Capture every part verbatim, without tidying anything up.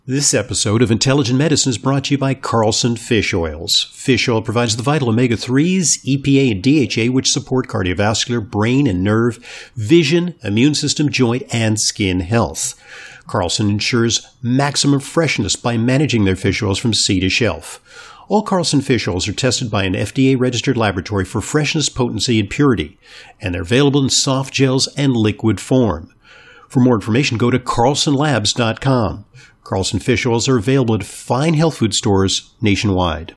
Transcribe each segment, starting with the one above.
This episode of Intelligent Medicine is brought to you by Carlson Fish Oils. Fish oil provides the vital omega threes, E P A, and D H A, which support cardiovascular, brain and nerve, vision, immune system, joint, and skin health. Carlson ensures maximum freshness by managing their fish oils from sea to shelf. All Carlson fish oils are tested by an F D A-registered laboratory for freshness, potency, and purity, and they're available in soft gels and liquid form. For more information, go to carlson labs dot com. Carlson fish oils are available at fine health food stores nationwide.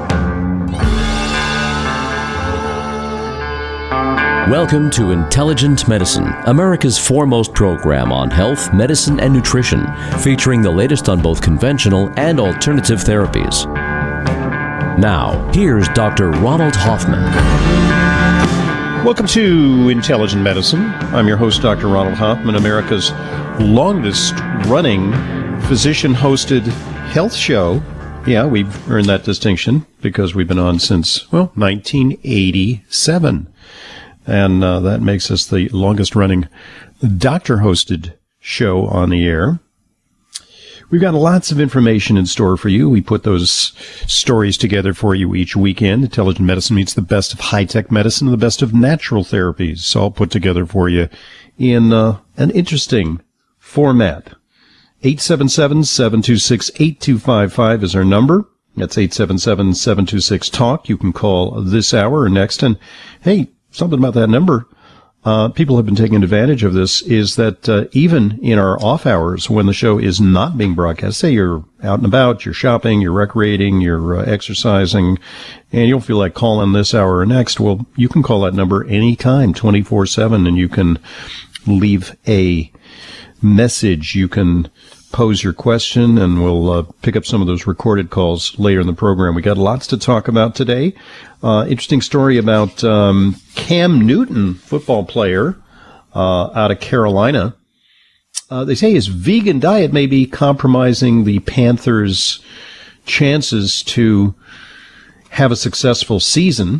Welcome to Intelligent Medicine, America's foremost program on health, medicine, and nutrition, featuring the latest on both conventional and alternative therapies. Now, here's Doctor Ronald Hoffman. Welcome to Intelligent Medicine. I'm your host, Doctor Ronald Hoffman, America's longest-running physician-hosted health show. Yeah, we've earned that distinction because we've been on since, well, nineteen eighty-seven. And uh, that makes us the longest-running doctor-hosted show on the air. We've got lots of information in store for you. We put those stories together for you each weekend. Intelligent Medicine meets the best of high-tech medicine and the best of natural therapies, all put together for you in uh, an interesting format. eight seven seven, seven two six, eight two five five is our number. That's eight seven seven, seven two six, talk. You can call this hour or next. And, hey, something about that number. Uh, people have been taking advantage of this is that uh, even in our off hours when the show is not being broadcast, say you're out and about, you're shopping, you're recreating, you're uh, exercising, and you don't feel like calling this hour or next, well, you can call that number anytime, twenty-four seven, and you can leave a message. You can pose your question, and we'll uh, pick up some of those recorded calls later in the program. We got lots to talk about today. Uh, interesting story about um, Cam Newton, football player uh, out of Carolina. Uh, they say his vegan diet may be compromising the Panthers' chances to have a successful season.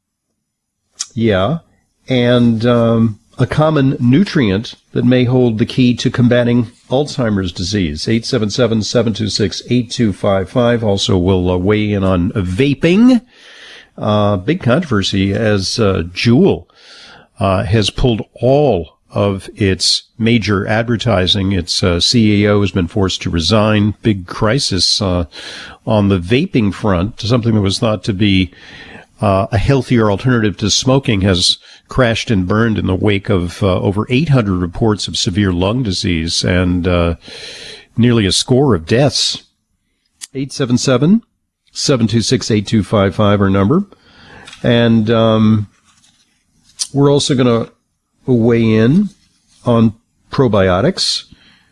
Yeah, and um, a common nutrient that may hold the key to combating Alzheimer's disease. eight seven seven, seven two six, eight two five five. Also, we'll uh, weigh in on vaping. Uh, big controversy as uh, Juul uh, has pulled all of its major advertising. Its uh, C E O has been forced to resign. Big crisis uh, on the vaping front. Something that was thought to be uh, a healthier alternative to smoking has crashed and burned in the wake of uh, over eight hundred reports of severe lung disease and uh, nearly a score of deaths. eight seven seven, seven two six, eight two five five, our number. And um, we're also going to weigh in on probiotics.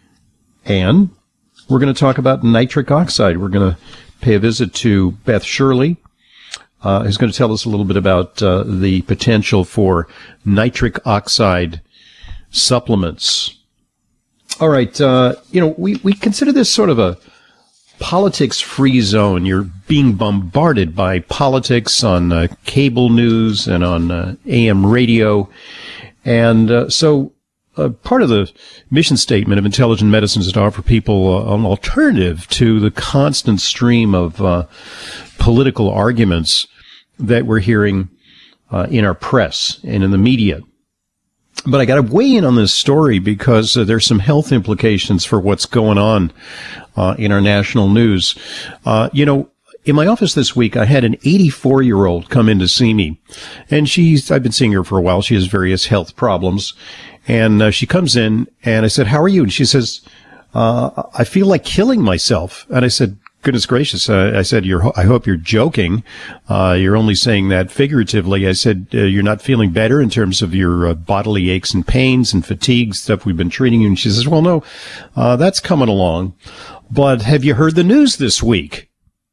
And we're going to talk about nitric oxide. We're going to pay a visit to Beth Shirley, uh, who's going to tell us a little bit about uh, the potential for nitric oxide supplements. All right. Uh, you know, we, we consider this sort of a politics-free zone. You're being bombarded by politics on uh, cable news and on uh, A M radio. And uh, so uh, part of the mission statement of Intelligent Medicine is to offer people uh, an alternative to the constant stream of uh, political arguments that we're hearing uh, in our press and in the media. But I got to weigh in on this story because uh, there's some health implications for what's going on uh, in our national news. Uh, you know, in my office this week, I had an eighty-four-year-old come in to see me. And she's, I've been seeing her for a while. She has various health problems. And uh, she comes in, and I said, "How are you?" And she says, uh, "I feel like killing myself." And I said, "Goodness gracious." Uh, I said, you're, I hope you're joking. Uh, you're only saying that figuratively. I said, uh, you're not feeling better in terms of your uh, bodily aches and pains and fatigue, stuff we've been treating you. And she says, "Well, no, uh, that's coming along. But have you heard the news this week?"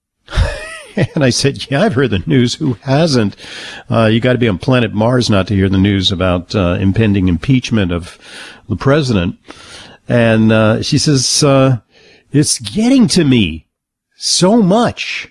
And I said, "Yeah, I've heard the news. Who hasn't? Uh, you got to be on planet Mars not to hear the news about uh, impending impeachment of the president." And uh, she says, uh, "It's getting to me so much.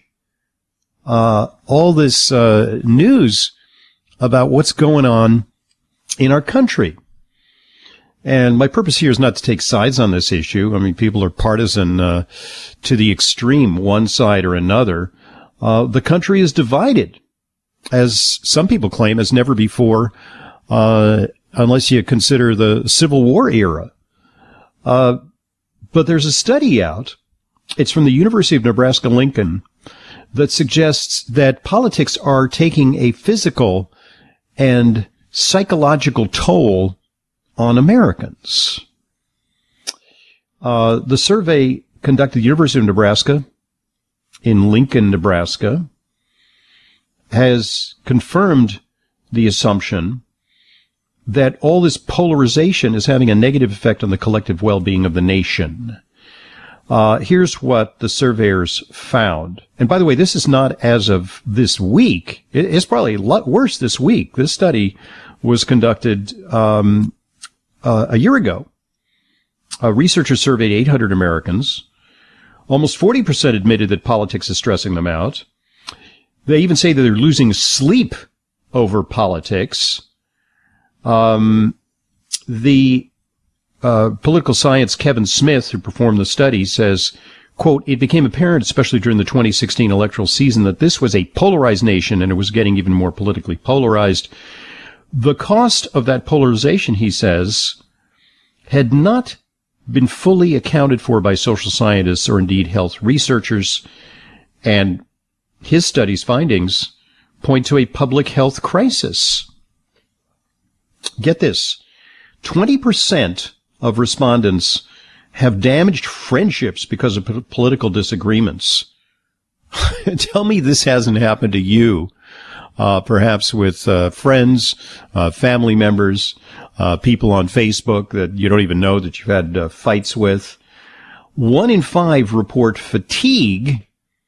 Uh, all this uh, news about what's going on in our country." And my purpose here is not to take sides on this issue. I mean, people are partisan uh, to the extreme, one side or another. Uh, the country is divided, as some people claim, as never before, uh, unless you consider the Civil War era. Uh, but there's a study out. It's from the University of Nebraska-Lincoln that suggests that politics are taking a physical and psychological toll on Americans. Uh, the survey conducted at the University of Nebraska in Lincoln, Nebraska, has confirmed the assumption that all this polarization is having a negative effect on the collective well-being of the nation. Uh, here's what the surveyors found. And by the way, this is not as of this week. It's probably a lot worse this week. This study was conducted um, uh, a year ago. Uh, researchers surveyed eight hundred Americans. Almost forty percent admitted that politics is stressing them out. They even say that they're losing sleep over politics. Um, the uh, political science Kevin Smith, who performed the study, says, quote, "It became apparent, especially during the twenty sixteen electoral season, that this was a polarized nation and it was getting even more politically polarized. The cost of that polarization," he says, "had not been fully accounted for by social scientists or indeed health researchers." And his study's findings point to a public health crisis. Get this, twenty percent of respondents have damaged friendships because of p- political disagreements. Tell me this hasn't happened to you, uh, perhaps with uh, friends, uh, family members, uh, people on Facebook that you don't even know that you've had uh, fights with. One in five report fatigue.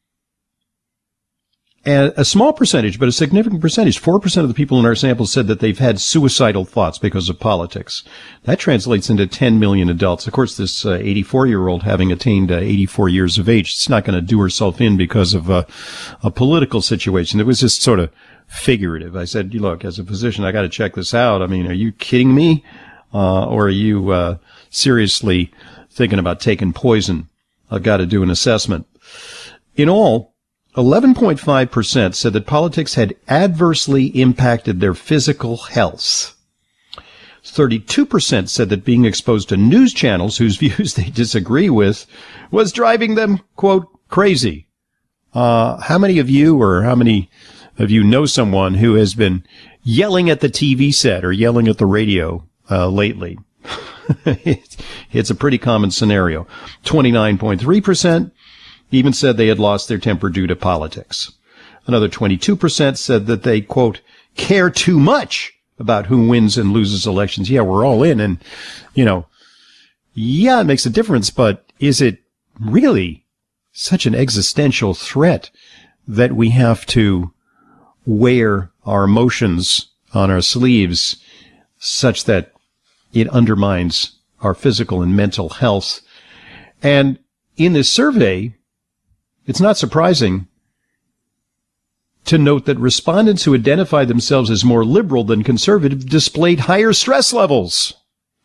And a small percentage, but a significant percentage, four percent of the people in our sample said that they've had suicidal thoughts because of politics. That translates into ten million adults. Of course, this uh, eighty-four-year-old having attained uh, eighty-four years of age, it's not going to do herself in because of uh, a political situation. It was just sort of figurative. I said, look, as a physician, I got to check this out. I mean, are you kidding me? Uh, or are you uh, seriously thinking about taking poison? I've got to do an assessment. In all, eleven point five percent said that politics had adversely impacted their physical health. thirty-two percent said that being exposed to news channels whose views they disagree with was driving them, quote, crazy. Uh, how many of you or how many of you know someone who has been yelling at the T V set or yelling at the radio uh, lately? It's a pretty common scenario. twenty-nine point three percent even said they had lost their temper due to politics. Another twenty-two percent said that they, quote, care too much about who wins and loses elections. Yeah, we're all in. And, you know, yeah, it makes a difference. But is it really such an existential threat that we have to wear our emotions on our sleeves such that it undermines our physical and mental health? And in this survey, it's not surprising to note that respondents who identified themselves as more liberal than conservative displayed higher stress levels.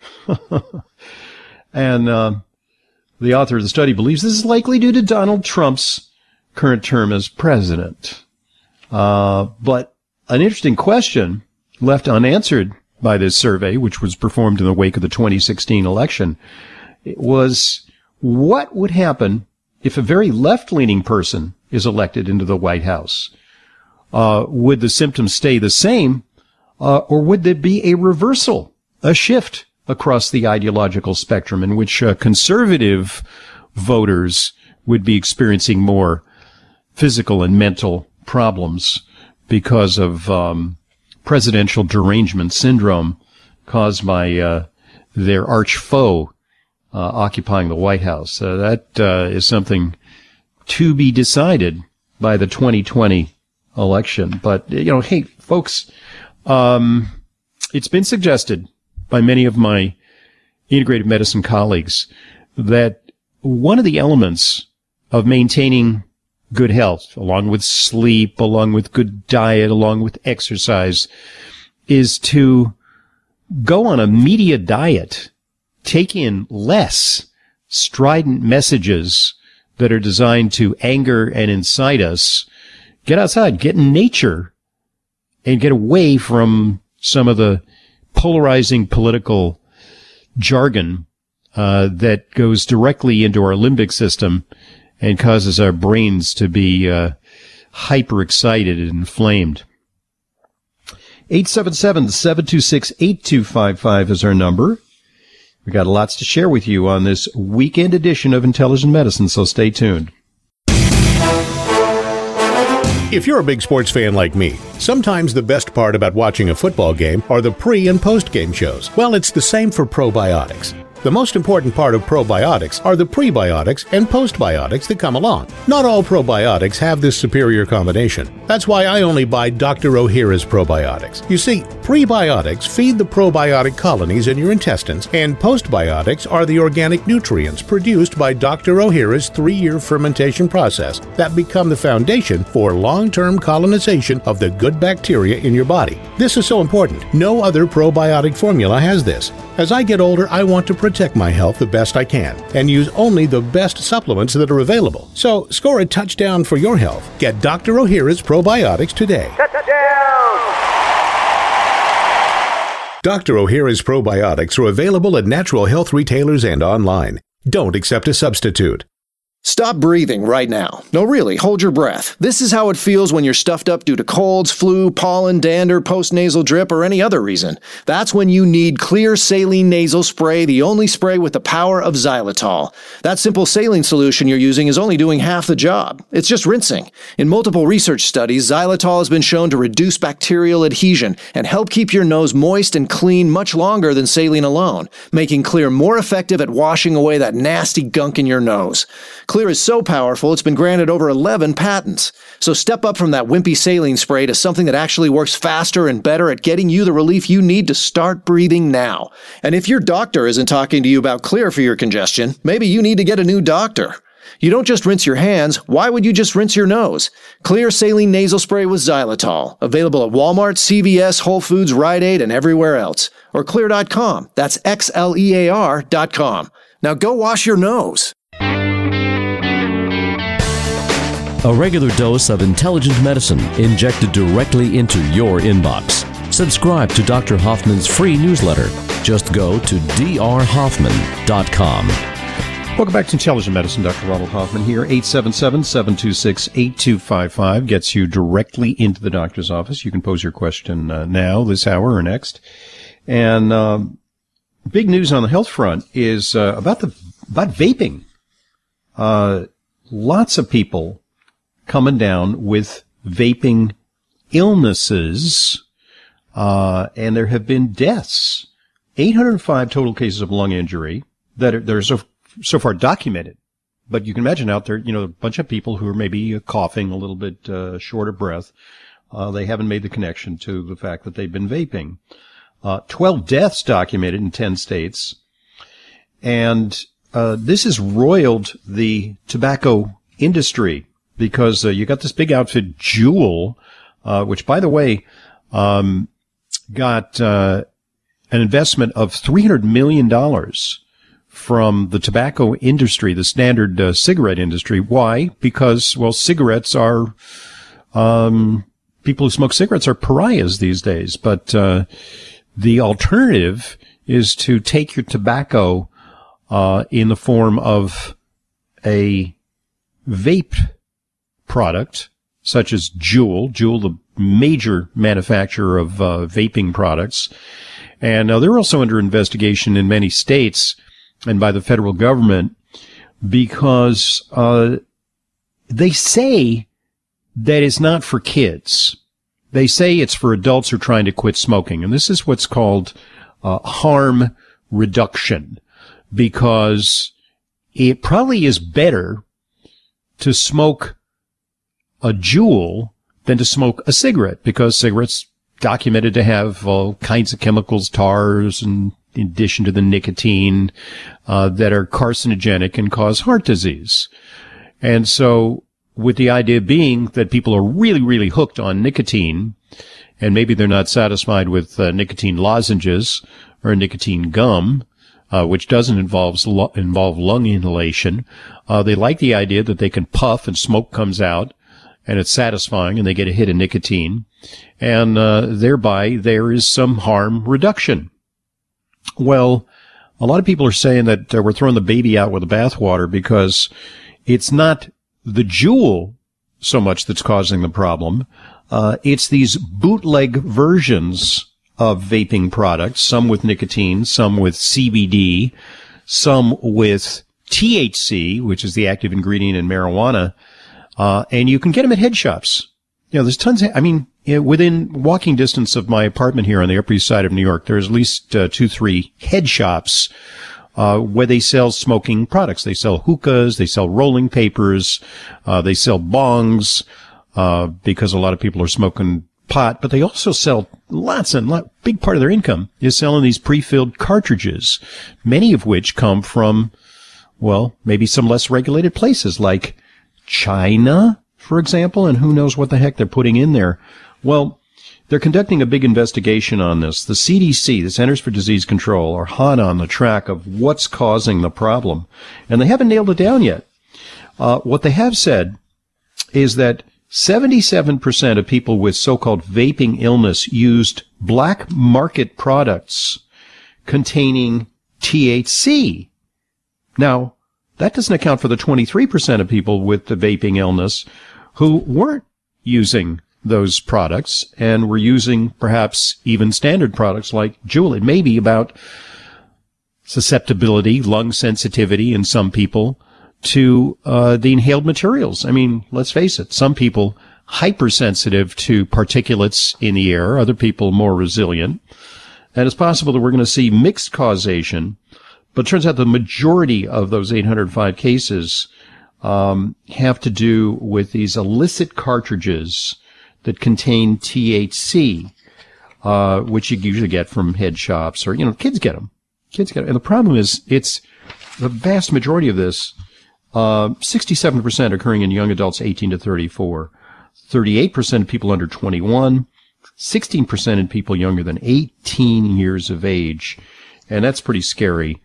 And uh, the author of the study believes this is likely due to Donald Trump's current term as president. Uh, but an interesting question left unanswered by this survey, which was performed in the wake of the twenty sixteen election, was what would happen if a very left-leaning person is elected into the White House? Uh, would the symptoms stay the same, uh, or would there be a reversal, a shift across the ideological spectrum in which uh, conservative voters would be experiencing more physical and mental problems because of um, presidential derangement syndrome caused by uh, their arch foe Uh, occupying the White House? Uh, that uh, is something to be decided by the twenty twenty election. But, you know, hey, folks, um, it's been suggested by many of my integrative medicine colleagues that one of the elements of maintaining good health, along with sleep, along with good diet, along with exercise, is to go on a media diet take in less strident messages that are designed to anger and incite us, get outside, get in nature, and get away from some of the polarizing political jargon uh, that goes directly into our limbic system and causes our brains to be uh, hyper-excited and inflamed. eight seven seven, seven two six, eight two five five is our number. We've got lots to share with you on this weekend edition of Intelligent Medicine, so stay tuned. If you're a big sports fan like me, sometimes the best part about watching a football game are the pre- and post-game shows. Well, it's the same for probiotics. The most important part of probiotics are the prebiotics and postbiotics that come along. Not all probiotics have this superior combination. That's why I only buy Doctor Ohhira's probiotics. You see, prebiotics feed the probiotic colonies in your intestines, and postbiotics are the organic nutrients produced by Doctor Ohhira's three-year fermentation process that become the foundation for long-term colonization of the good bacteria in your body. This is so important. No other probiotic formula has this. As I get older, I want to protect my health the best I can and use only the best supplements that are available. So score a touchdown for your health. Get Doctor Ohhira's probiotics today. Touchdown! Doctor Ohhira's probiotics are available at natural health retailers and online. Don't accept a substitute. Stop breathing right now. No, really, hold your breath. This is how it feels when you're stuffed up due to colds, flu, pollen, dander, postnasal drip, or any other reason. That's when you need Clear Saline Nasal Spray, the only spray with the power of xylitol. That simple saline solution you're using is only doing half the job. It's just rinsing. In multiple research studies, xylitol has been shown to reduce bacterial adhesion and help keep your nose moist and clean much longer than saline alone, making Clear more effective at washing away that nasty gunk in your nose. Clear is so powerful, it's been granted over eleven patents. So step up from that wimpy saline spray to something that actually works faster and better at getting you the relief you need to start breathing now. And if your doctor isn't talking to you about Clear for your congestion, maybe you need to get a new doctor. You don't just rinse your hands, why would you just rinse your nose? Clear Saline Nasal Spray with xylitol. Available at Walmart, C V S, Whole Foods, Rite Aid, and everywhere else. Or clear dot com. That's X L E A R dot com. Now go wash your nose. A regular dose of intelligent medicine injected directly into your inbox. Subscribe to Doctor Hoffman's free newsletter. Just go to d r hoffman dot com. Welcome back to Intelligent Medicine. Doctor Ronald Hoffman here. eight seven seven, seven two six, eight two five five gets you directly into the doctor's office. You can pose your question uh, now, this hour, or next. And um, big news on the health front is uh, about the about vaping. Uh, lots of people coming down with vaping illnesses, uh, and there have been deaths. eight hundred five total cases of lung injury that are, that are so, so far documented. But you can imagine out there, you know, a bunch of people who are maybe coughing a little bit uh, short of breath. Uh, they haven't made the connection to the fact that they've been vaping. Uh, twelve deaths documented in ten states. And uh, this has roiled the tobacco industry. Because uh, you got this big outfit, Juul, uh, which, by the way, um, got uh, an investment of three hundred million dollars from the tobacco industry, the standard uh, cigarette industry. Why? Because, well, cigarettes are, um, people who smoke cigarettes are pariahs these days. But uh, the alternative is to take your tobacco uh, in the form of a vape product, such as Juul, Juul, the major manufacturer of uh, vaping products. And uh, they're also under investigation in many states and by the federal government because uh, they say that it's not for kids. They say it's for adults who are trying to quit smoking. And this is what's called uh, harm reduction, because it probably is better to smoke a Juul than to smoke a cigarette, because cigarettes documented to have all kinds of chemicals, tars, and in addition to the nicotine, uh, that are carcinogenic and cause heart disease. And so with the idea being that people are really, really hooked on nicotine, and maybe they're not satisfied with uh, nicotine lozenges or nicotine gum, uh, which doesn't involve, involve lung inhalation. Uh, they like the idea that they can puff and smoke comes out, and it's satisfying, and they get a hit of nicotine, and uh, thereby there is some harm reduction. Well, a lot of people are saying that uh, we're throwing the baby out with the bathwater because it's not the Juul so much that's causing the problem. Uh, it's these bootleg versions of vaping products, some with nicotine, some with C B D, some with T H C, which is the active ingredient in marijuana, uh, and you can get them at head shops. You know, there's tons of, I mean, you know, within walking distance of my apartment here on the Upper East Side of New York, there's at least uh, two, three head shops uh, where they sell smoking products. They sell hookahs, they sell rolling papers, uh, they sell bongs, uh, because a lot of people are smoking pot, but they also sell lots and lot, big part of their income is selling these pre-filled cartridges, many of which come from, well, maybe some less regulated places like China, for example, and who knows what the heck they're putting in there. Well, they're conducting a big investigation on this. The C D C, the Centers for Disease Control, are hot on the track of what's causing the problem, and they haven't nailed it down yet. Uh, what they have said is that seventy-seven percent of people with so-called vaping illness used black market products containing T H C. Now, that doesn't account for the twenty-three percent of people with the vaping illness who weren't using those products and were using perhaps even standard products like Juul. It may be about susceptibility, lung sensitivity in some people to uh, the inhaled materials. I mean, let's face it, some people hypersensitive to particulates in the air, other people more resilient. And it's possible that we're going to see mixed causation, but it turns out the majority of those eight hundred five cases um, have to do with these illicit cartridges that contain T H C, uh, which you usually get from head shops or, you know, kids get them. Kids get them. And the problem is it's the vast majority of this, uh, sixty-seven percent occurring in young adults eighteen to thirty-four, thirty-eight percent of people under twenty-one, sixteen percent in people younger than eighteen years of age. And that's pretty scary.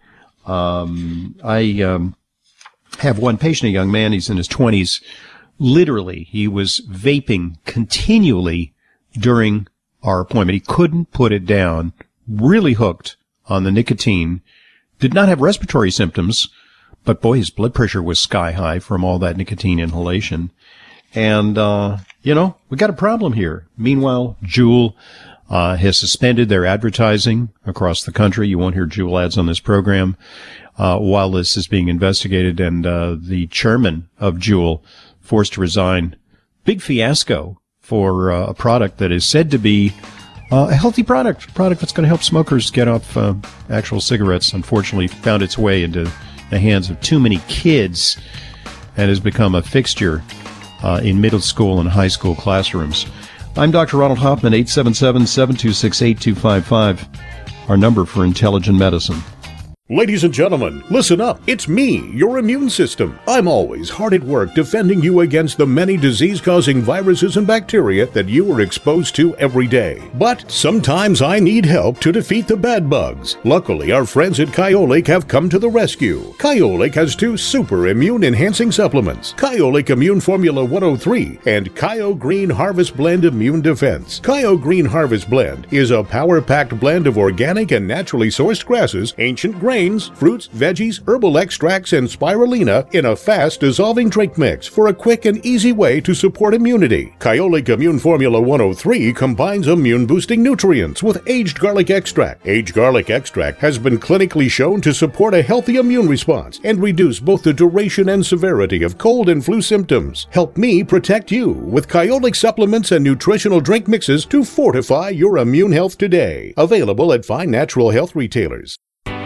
Um, I, um, have one patient, a young man, he's in his twenties. Literally, he was vaping continually during our appointment. He couldn't put it down, really hooked on the nicotine, did not have respiratory symptoms, but boy, his blood pressure was sky high from all that nicotine inhalation. And, uh, you know, we got a problem here. Meanwhile, Juul uh, has suspended their advertising across the country. You won't hear Juul ads on this program uh, while this is being investigated. And uh, the chairman of Juul forced to resign. Big fiasco for uh, a product that is said to be uh, a healthy product, a product that's going to help smokers get off uh, actual cigarettes. Unfortunately, found its way into the hands of too many kids and has become a fixture uh, in middle school and high school classrooms. I'm Doctor Ronald Hoffman, eight seven seven, seven two six, eight two five five, our number for Intelligent Medicine. Ladies and gentlemen, listen up. It's me, your immune system. I'm always hard at work defending you against the many disease-causing viruses and bacteria that you are exposed to every day. But sometimes I need help to defeat the bad bugs. Luckily, our friends at Kyolic have come to the rescue. Kyolic has two super immune-enhancing supplements, Kyolic Immune Formula one oh three and Kyo Green Harvest Blend Immune Defense. Kyo Green Harvest Blend is a power-packed blend of organic and naturally sourced grasses, ancient grains, Grains, fruits, veggies, herbal extracts, and spirulina in a fast-dissolving drink mix for a quick and easy way to support immunity. Kyolic Immune Formula one oh three combines immune-boosting nutrients with aged garlic extract. Aged garlic extract has been clinically shown to support a healthy immune response and reduce both the duration and severity of cold and flu symptoms. Help me protect you with Kyolic supplements and nutritional drink mixes to fortify your immune health today. Available at fine natural health retailers.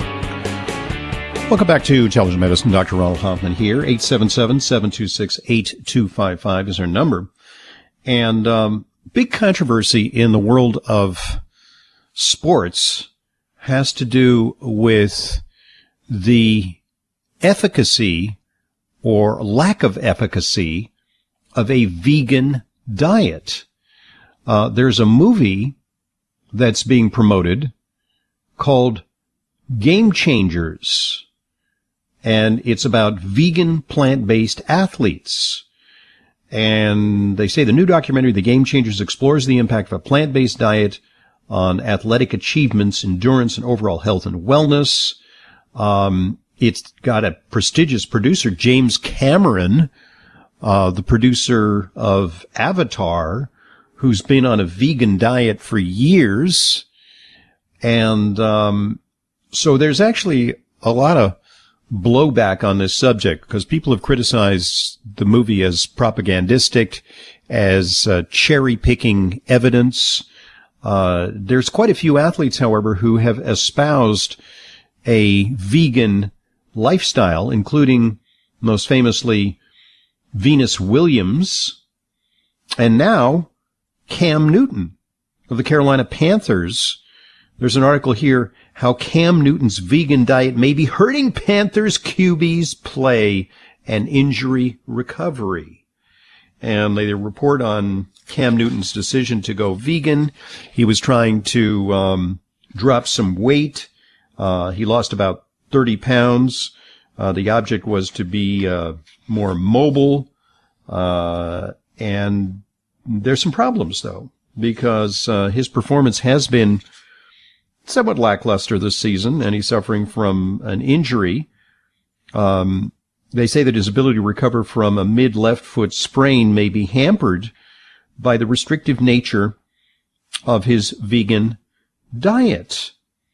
Welcome back to Intelligent Medicine. Doctor Ronald Hoffman here. eight seven seven, seven two six, eight two five five is our number. And um, big controversy in the world of sports has to do with the efficacy or lack of efficacy of a vegan diet. Uh, there's a movie that's being promoted called Game Changers, and it's about vegan plant-based athletes. And they say the new documentary, The Game Changers, explores the impact of a plant-based diet on athletic achievements, endurance, and overall health and wellness. Um, it's got a prestigious producer, James Cameron, uh, the producer of Avatar, who's been on a vegan diet for years. And um, so there's actually a lot of blowback on this subject because people have criticized the movie as propagandistic, as uh, cherry-picking evidence. Uh, there's quite a few athletes, however, who have espoused a vegan lifestyle, including most famously Venus Williams, and now Cam Newton of the Carolina Panthers. There's an article here, how Cam Newton's vegan diet may be hurting Panthers Q B's play and injury recovery. And they report on Cam Newton's decision to go vegan. He was trying to um, drop some weight. Uh, he lost about thirty pounds. Uh, the object was to be uh, more mobile. Uh, and there's some problems, though, because uh, his performance has been somewhat lackluster this season, and he's suffering from an injury. Um, they say that his ability to recover from a mid-left foot sprain may be hampered by the restrictive nature of his vegan diet.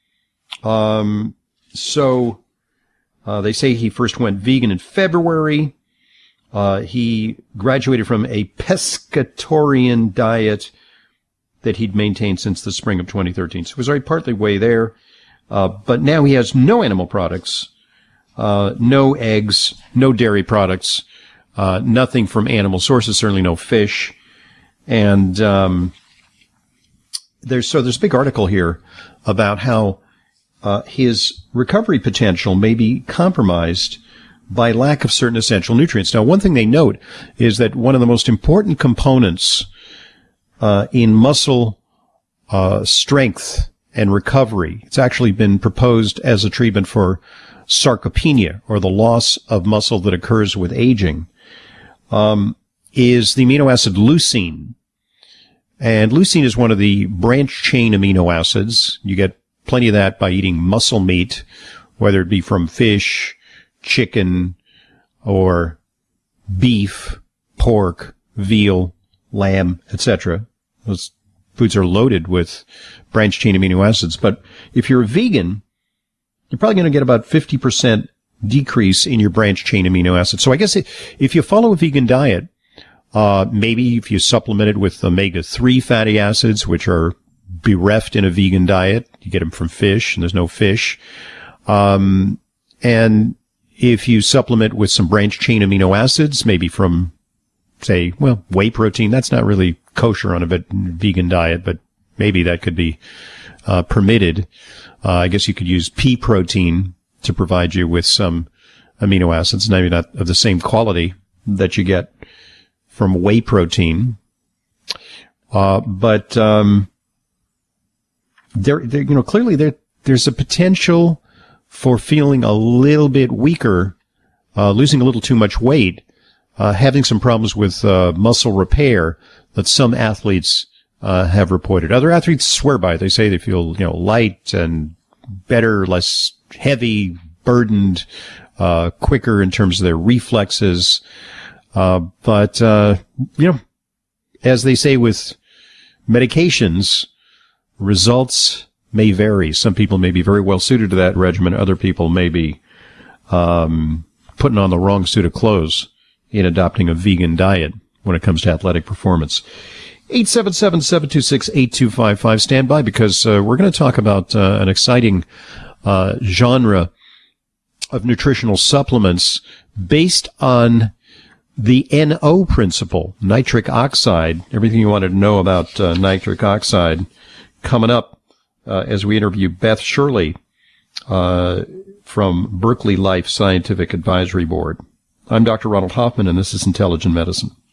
Um, so uh, they say he first went vegan in February. Uh, he graduated from a pescatarian diet that he'd maintained since the spring of twenty thirteen. So he was already partly way there. Uh, but now he has no animal products, uh, no eggs, no dairy products, uh, nothing from animal sources, certainly no fish. And, um, there's, so there's a big article here about how, uh, his recovery potential may be compromised by lack of certain essential nutrients. Now, one thing they note is that one of the most important components Uh, in muscle uh, strength and recovery, it's actually been proposed as a treatment for sarcopenia, or the loss of muscle that occurs with aging, um, is the amino acid leucine. And leucine is one of the branch-chain amino acids. You get plenty of that by eating muscle meat, whether it be from fish, chicken, or beef, pork, veal, lamb, et cetera. Those foods are loaded with branch-chain amino acids. But if you're a vegan, you're probably going to get about fifty percent decrease in your branch-chain amino acids. So I guess if you follow a vegan diet, uh, maybe if you supplement it with omega three fatty acids, which are bereft in a vegan diet, you get them from fish, and there's no fish. Um, and if you supplement with some branch-chain amino acids, maybe from, say, well, whey protein, that's not really kosher on a vegan diet, but maybe that could be uh, permitted. Uh, I guess you could use pea protein to provide you with some amino acids, maybe not of the same quality that you get from whey protein. Uh, but um, there, there, you know, clearly there, there's a potential for feeling a little bit weaker, uh, losing a little too much weight, uh, having some problems with uh, muscle repair that some athletes uh, have reported. Other athletes swear by it. They say they feel, you know, light and better, less heavy, burdened, uh, quicker in terms of their reflexes. Uh, but, uh, you know, as they say with medications, results may vary. Some people may be very well suited to that regimen. Other people may be um, putting on the wrong suit of clothes in adopting a vegan diet when it comes to athletic performance. eight seven seven, seven two six, eight two five five. Stand by, because uh, we're going to talk about uh, an exciting uh, genre of nutritional supplements based on the N O principle, nitric oxide. Everything you wanted to know about uh, nitric oxide coming up uh, as we interview Beth Shirley uh, from Berkeley Life Scientific Advisory Board. I'm Doctor Ronald Hoffman, and this is Intelligent Medicine.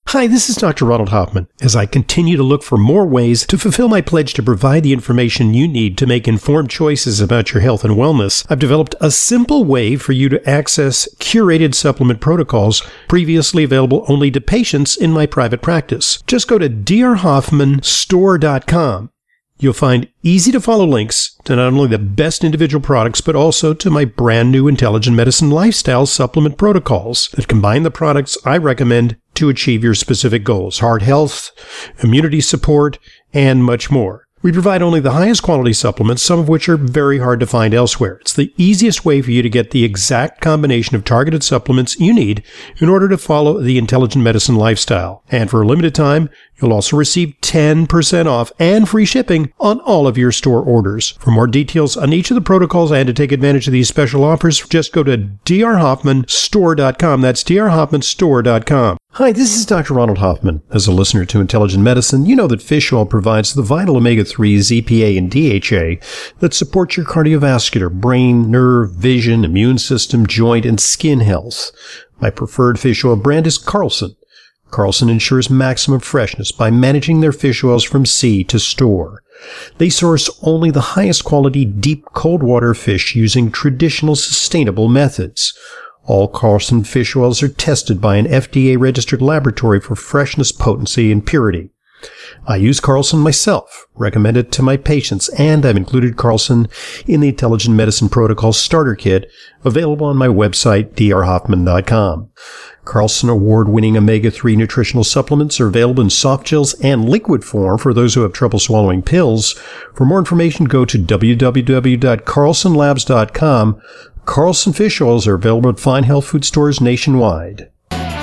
Hi, this is Doctor Ronald Hoffman. As I continue to look for more ways to fulfill my pledge to provide the information you need to make informed choices about your health and wellness, I've developed a simple way for you to access curated supplement protocols previously available only to patients in my private practice. Just go to d r hoffman store dot com. You'll find easy-to-follow links to not only the best individual products, but also to my brand new Intelligent Medicine Lifestyle Supplement protocols that combine the products I recommend to achieve your specific goals: heart health, immunity support, and much more. We provide only the highest quality supplements, some of which are very hard to find elsewhere. It's the easiest way for you to get the exact combination of targeted supplements you need in order to follow the intelligent medicine lifestyle. And for a limited time, you'll also receive ten percent off and free shipping on all of your store orders. For more details on each of the protocols and to take advantage of these special offers, just go to d r hoffman store dot com. That's d r hoffman store dot com. Hi, this is Doctor Ronald Hoffman. As a listener to Intelligent Medicine, you know that fish oil provides the vital omega threes, E P A, and D H A that support your cardiovascular, brain, nerve, vision, immune system, joint, and skin health. My preferred fish oil brand is Carlson. Carlson ensures maximum freshness by managing their fish oils from sea to store. They source only the highest quality deep cold water fish using traditional sustainable methods. All Carlson fish oils are tested by an F D A-registered laboratory for freshness, potency, and purity. I use Carlson myself, recommend it to my patients, and I've included Carlson in the Intelligent Medicine Protocol Starter Kit, available on my website, d r hoffman dot com. Carlson award-winning omega three nutritional supplements are available in soft gels and liquid form for those who have trouble swallowing pills. For more information, go to w w w dot carlson labs dot com. Carlson fish oils are available at fine health food stores nationwide.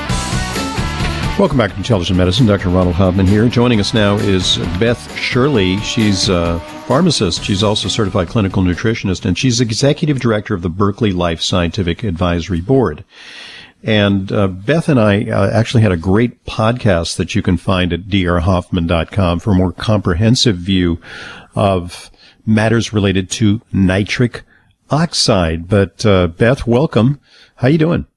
Welcome back to Intelligent Medicine. Doctor Ronald Hoffman here. Joining us now is Beth Shirley. She's a pharmacist. She's also a certified clinical nutritionist, and she's executive director of the Berkeley Life Scientific Advisory Board. And uh, Beth and I uh, actually had a great podcast that you can find at d r hoffman dot com for a more comprehensive view of matters related to nitric oxide. But uh, Beth, welcome. How you doing?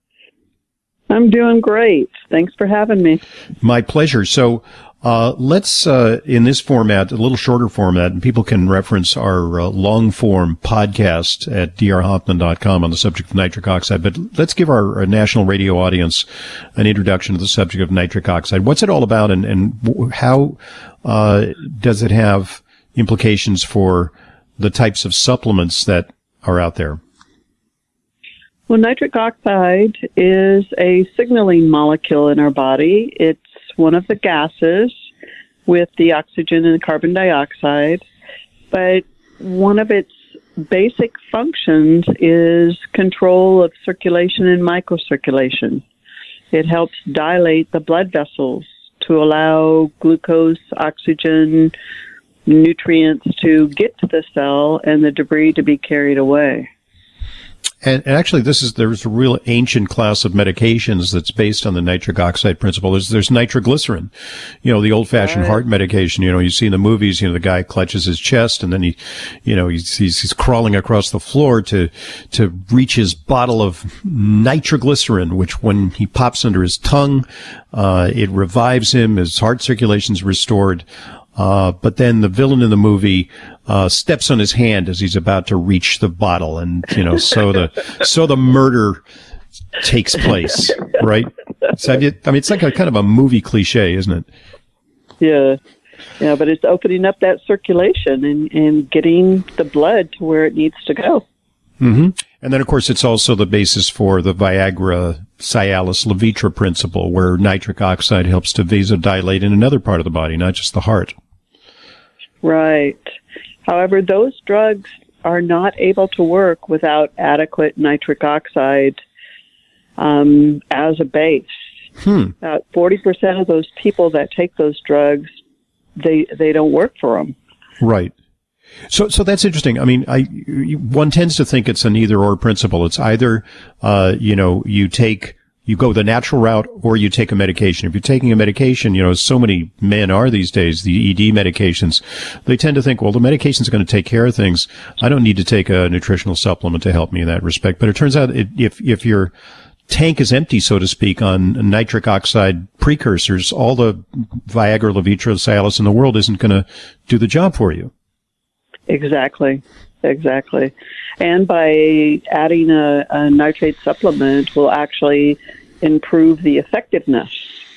I'm doing great. Thanks for having me. My pleasure. So uh, let's, uh, in this format, a little shorter format, and people can reference our uh, long-form podcast at d r hoffman dot com on the subject of nitric oxide. But let's give our, our national radio audience an introduction to the subject of nitric oxide. What's it all about, and, and how uh, does it have implications for the types of supplements that are out there? Well, nitric oxide is a signaling molecule in our body. It's one of the gases with the oxygen and the carbon dioxide, but one of its basic functions is control of circulation and microcirculation. It helps dilate the blood vessels to allow glucose, oxygen, nutrients to get to the cell and the debris to be carried away. And actually, this is, there's a real ancient class of medications that's based on the nitric oxide principle. There's, there's nitroglycerin, you know, the old-fashioned right. heart medication. You know, you see in the movies, you know, the guy clutches his chest and then he, you know, he's, he's, he's crawling across the floor to, to reach his bottle of nitroglycerin, which when he pops under his tongue, uh, it revives him, his heart circulation's restored. Uh, but then the villain in the movie, uh, steps on his hand as he's about to reach the bottle. And, you know, so the, so the murder takes place, right? So, I mean, it's like a kind of a movie cliche, isn't it? Yeah. Yeah. But it's opening up that circulation and, and getting the blood to where it needs to go. Mm-hmm. And then, of course, it's also the basis for the Viagra Cialis Levitra principle, where nitric oxide helps to vasodilate in another part of the body, not just the heart. Right. However, those drugs are not able to work without adequate nitric oxide um, as a base. Hmm. About forty percent of those people that take those drugs, they they don't work for them. Right. So, so that's interesting. I mean, I, one tends to think it's an either-or principle. It's either, uh, you know, you take, you go the natural route or you take a medication. If you're taking a medication, you know, as so many men are these days, the E D medications, they tend to think, well, the medication's going to take care of things. I don't need to take a nutritional supplement to help me in that respect. But it turns out it, if, if you're tank is empty, so to speak, on nitric oxide precursors, all the Viagra, Levitra, Cialis in the world isn't going to do the job for you. Exactly. Exactly. And by adding a, a nitrate supplement will actually improve the effectiveness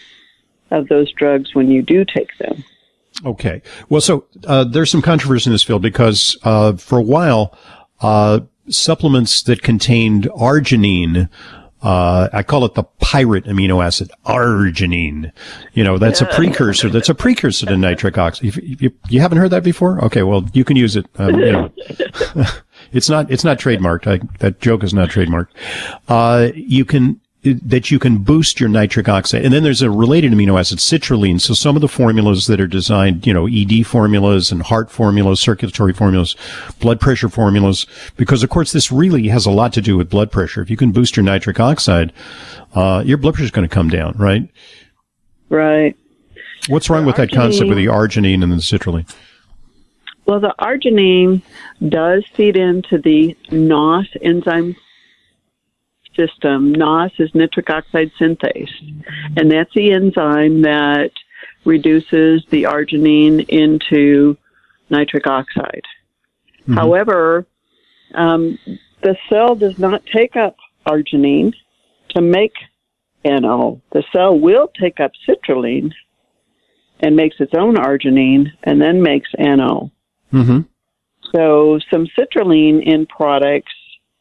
of those drugs when you do take them. Okay. Well, so uh, there's some controversy in this field because uh, for a while, uh, supplements that contained arginine, uh, I call it the pirate amino acid, arginine. You know, that's yeah. a precursor. That's a precursor to nitric oxide. You, you, you haven't heard that before? Okay, well, you can use it. Um, you know, it's not it's not trademarked. I, that joke is not trademarked. Uh, you can. That you can boost your nitric oxide. And then there's a related amino acid, citrulline. So some of the formulas that are designed, you know, E D formulas and heart formulas, circulatory formulas, blood pressure formulas, because of course this really has a lot to do with blood pressure. If you can boost your nitric oxide, uh, your blood pressure is going to come down, right? Right. What's wrong the with arginine, that concept with the arginine and the citrulline? Well, the arginine does feed into the N O S enzyme system. N O S is nitric oxide synthase, and that's the enzyme that reduces the arginine into nitric oxide. Mm-hmm. However, um, the cell does not take up arginine to make N O. The cell will take up citrulline and makes its own arginine and then makes N O. Mm-hmm. So some citrulline in products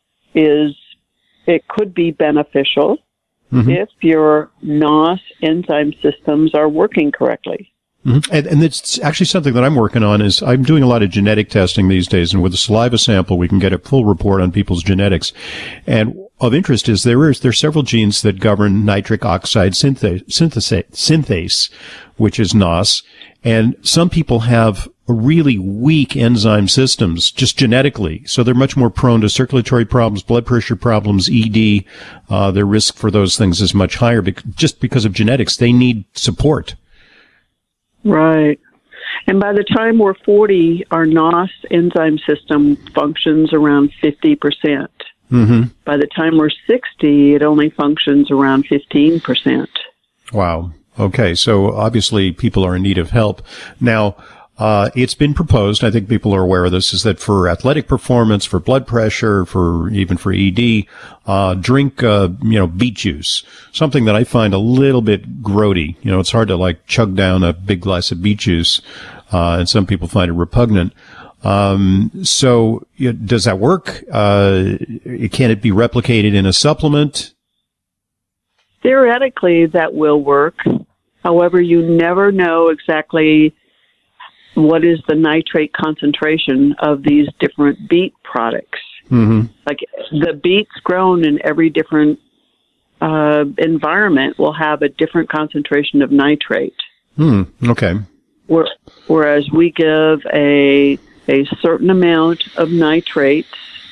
is it could be beneficial mm-hmm. if your N O S enzyme systems are working correctly. Mm-hmm. And, and it's actually something that I'm working on is I'm doing a lot of genetic testing these days, and with a saliva sample, we can get a full report on people's genetics. And of interest is there is there are several genes that govern nitric oxide synthase, synthase, synthase, which is N O S, and some people have really weak enzyme systems just genetically, so they're much more prone to circulatory problems, blood pressure problems, E D. Uh, their risk for those things is much higher bec- just because of genetics. They need support. Right. And by the time we're forty, our N O S enzyme system functions around fifty percent. Mm-hmm. By the time we're sixty, it only functions around fifteen percent. Wow. Okay, so obviously people are in need of help. Now, Uh, it's been proposed, I think people are aware of this, is that for athletic performance, for blood pressure, for even for E D, uh, drink, uh, you know, beet juice. Something that I find a little bit grody. You know, it's hard to like chug down a big glass of beet juice, uh, and some people find it repugnant. Um, so you know, does that work? Uh, can it be replicated in a supplement? Theoretically, that will work. However, you never know exactly what is the nitrate concentration of these different beet products. Mm-hmm. Like the beets grown in every different uh, environment will have a different concentration of nitrate. Hmm. Okay. Where, whereas we give a a certain amount of nitrates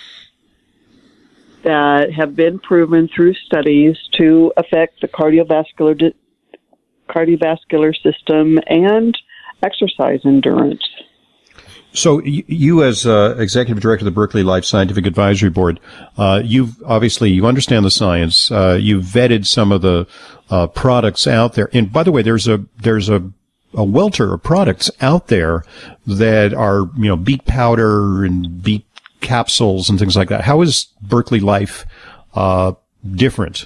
that have been proven through studies to affect the cardiovascular di- cardiovascular system and exercise endurance. So you, as uh, executive director of the Berkeley Life Scientific Advisory Board, uh, you've obviously you understand the science. Uh, you've vetted some of the uh, products out there. And by the way, there's a there's a, a welter of products out there that are you know beet powder and beet capsules and things like that. How is Berkeley Life uh, different?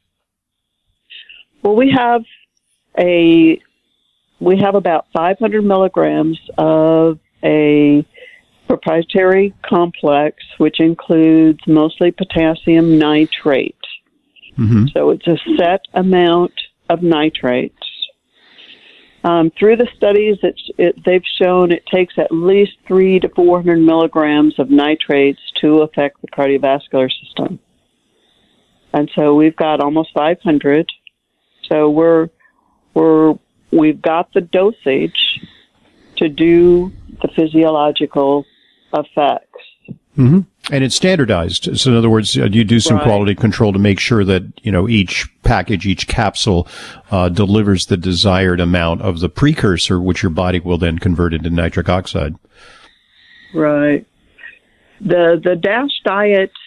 Well, we have a we have about five hundred milligrams of a proprietary complex, which includes mostly potassium nitrate. Mm-hmm. So it's a set amount of nitrates. Um, through the studies, it's, it, they've shown it takes at least three to four hundred milligrams of nitrates to affect the cardiovascular system. And so we've got almost five hundred. So we're we're we've got the dosage to do the physiological effects. Mm-hmm. And it's standardized. So in other words, uh, you do some right. quality control to make sure that, you know, each package, each capsule, uh, delivers the desired amount of the precursor, which your body will then convert into nitric oxide. Right. The, the DASH diet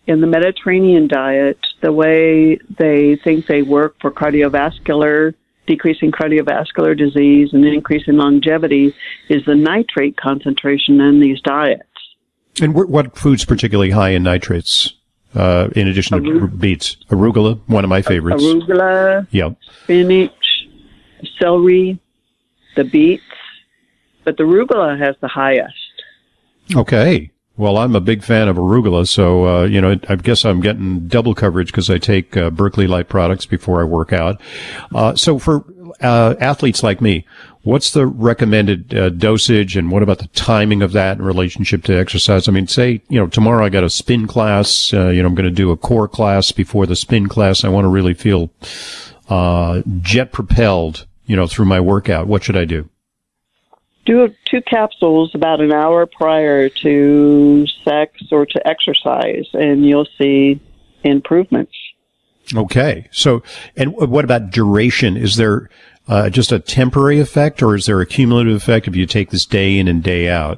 in the Mediterranean diet, the way they think they work for cardiovascular, decreasing cardiovascular disease and increasing longevity is the nitrate concentration in these diets. And wh- what food's particularly high in nitrates, uh, in addition to Arug- beets? Arugula, one of my favorites. Arugula, Yep. spinach, celery, the beets, but the arugula has the highest. Okay. Well, I'm a big fan of arugula, so, uh, you know, I guess I'm getting double coverage because I take uh, Berkeley Life products before I work out. Uh, so for uh, athletes like me, what's the recommended uh, dosage, and what about the timing of that in relationship to exercise? I mean, say, you know, tomorrow I got a spin class, uh, you know, I'm going to do a core class before the spin class. I want to really feel uh, jet propelled, you know, through my workout. What should I do? Do two capsules about an hour prior to sex or to exercise, and you'll see improvements. Okay. So, and what about duration? Is there uh, just a temporary effect, or is there a cumulative effect if you take this day in and day out?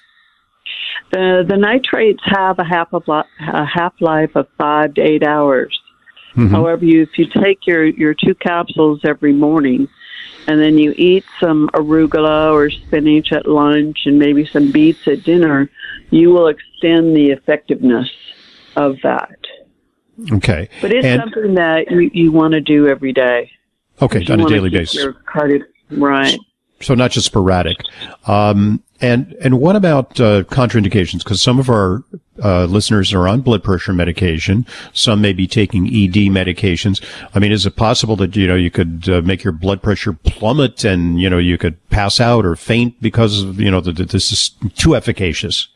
The the nitrates have a half of li- a half life of five to eight hours. Mm-hmm. However, you, if you take your, your two capsules every morning, and then you eat some arugula or spinach at lunch and maybe some beets at dinner, you will extend the effectiveness of that. Okay. But it's and, something that you, you want to do every day. Okay, on a daily basis. Your cardio, right. So not just sporadic. Um, and, and what about, uh, contraindications? Because some of our, uh, listeners are on blood pressure medication. Some may be taking E D medications. I mean, is it possible that, you know, you could uh, make your blood pressure plummet and, you know, you could pass out or faint because of, you know, that this is too efficacious?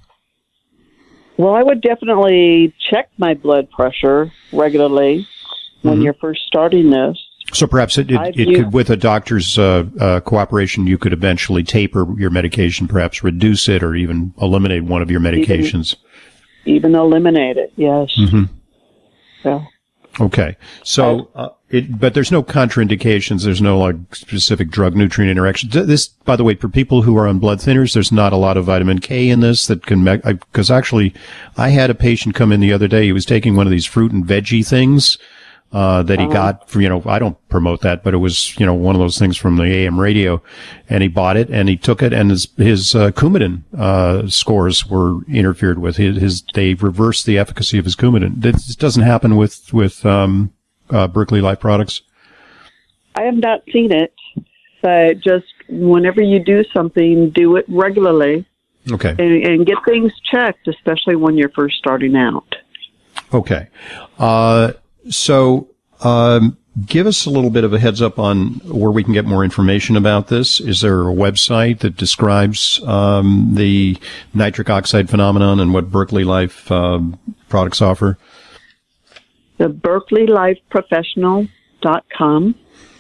Well, I would definitely check my blood pressure regularly when mm-hmm. you're first starting this. So perhaps it, it, it could, with a doctor's uh, uh, cooperation, you could eventually taper your medication, perhaps reduce it, or even eliminate one of your medications. Even, even eliminate it, yes. Mm-hmm. Yeah. Okay. So, uh, it, but there's no contraindications. There's no like specific drug nutrient interaction. This, by the way, for people who are on blood thinners, there's not a lot of vitamin K in this that can make, because actually I had a patient come in the other day. He was taking one of these fruit and veggie things. Uh, that he uh-huh. got from, you know, I don't promote that, but it was, you know, one of those things from the A M radio, and he bought it and he took it, and his, his, uh, Coumadin, uh, scores were interfered with. His, his, they reversed the efficacy of his Coumadin. This doesn't happen with, with, um, uh, Berkeley Life products. I have not seen it, but just whenever you do something, do it regularly. Okay. And, and get things checked, especially when you're first starting out. Okay. Uh, So, um, give us a little bit of a heads up on where we can get more information about this. Is there a website that describes um, the nitric oxide phenomenon and what Berkeley Life uh, products offer? The berkeley life professional dot com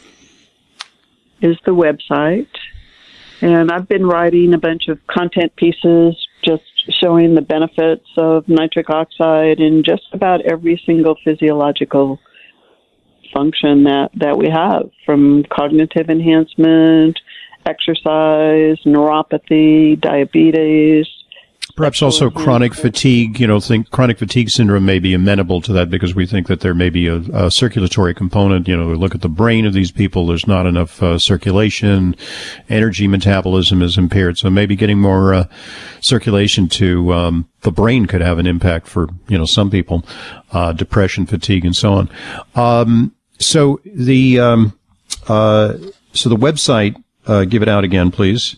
is the website. And I've been writing a bunch of content pieces just showing the benefits of nitric oxide in just about every single physiological function that, that we have, from cognitive enhancement, exercise, neuropathy, diabetes. Perhaps also chronic fatigue, you know, think chronic fatigue syndrome may be amenable to that because we think that there may be a, a circulatory component. You know, we look at the brain of these people, there's not enough uh, circulation, energy metabolism is impaired. So maybe getting more uh, circulation to um, the brain could have an impact for, you know, some people, uh, depression, fatigue, and so on. Um, so the, um, uh, so the website, uh, give it out again, please.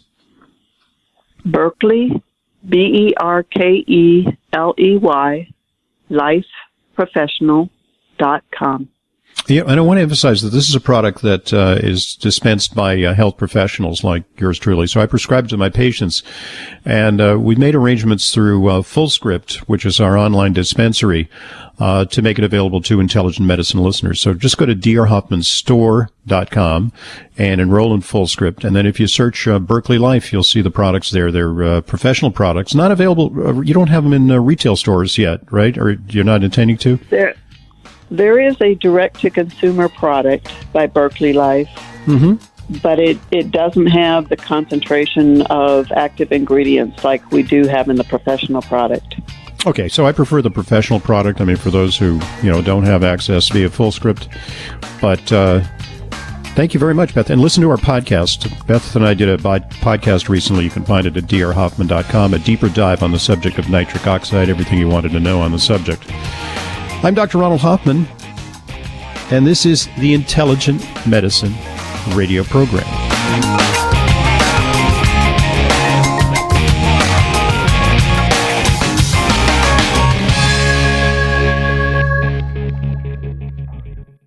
Berkeley. B E R K E L E Y, life professional dot com. Yeah, and I want to emphasize that this is a product that uh, is dispensed by uh, health professionals like yours truly. So I prescribe it to my patients, and uh, we've made arrangements through uh, FullScript, which is our online dispensary, uh, to make it available to Intelligent Medicine listeners. So just go to d r hoffman store dot com and enroll in FullScript. And then if you search uh, Berkeley Life, you'll see the products there. They're uh, professional products, not available. Uh, you don't have them in uh, retail stores yet, right? Or you're not intending to? There, there is a direct-to-consumer product by Berkeley Life, mm-hmm. but it, it doesn't have the concentration of active ingredients like we do have in the professional product. Okay, so I prefer the professional product. I mean, for those who, you know, don't have access via Fullscript. But uh, thank you very much, Beth. And listen to our podcast. Beth and I did a podcast recently. You can find it at d r hoffman dot com, a deeper dive on the subject of nitric oxide, everything you wanted to know on the subject. I'm Doctor Ronald Hoffman, and this is the Intelligent Medicine radio program.